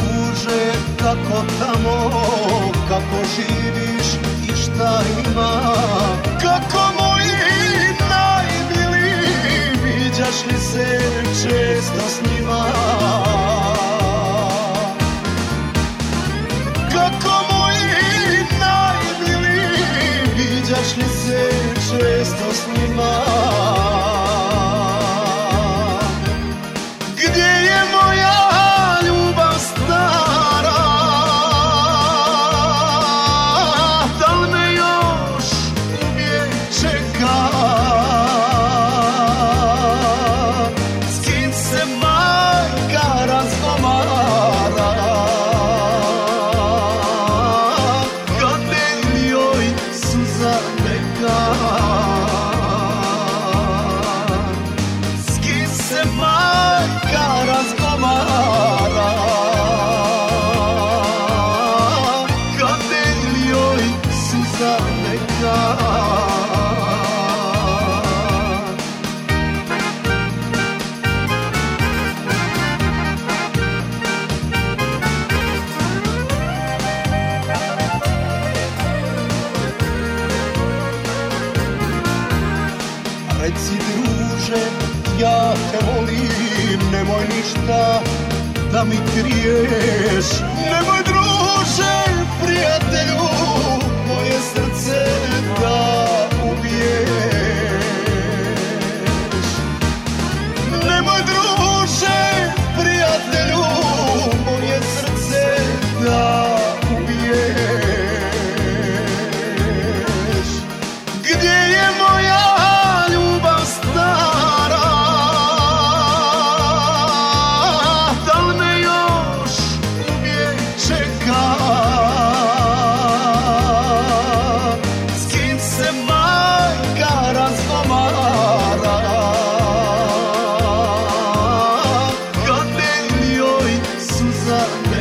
druže, kako tamo, kako živiš i šta ima, kako moji najmili, viđaš li se često s njima? Kako moji najmili, viđaš li se često s njima? Gdje je moja ljubav stara? Da li me još uvijek čeka? S kim se majka razgovara? Kad ne joj suza neka? S kim se majka razgovara? Kad ne joj suza neka? Reci druže, ja te volim, nemoj ništa da mi kriješ. Nemoj druže, prijatelju, moje srce da ubiješ. Nemoj druže, prijatelju, moje srce da ubiješ. Gdje je moja ljubav stara? Da li me još uvijek čeka? S kim se majka razgovara? Kad ne joj suza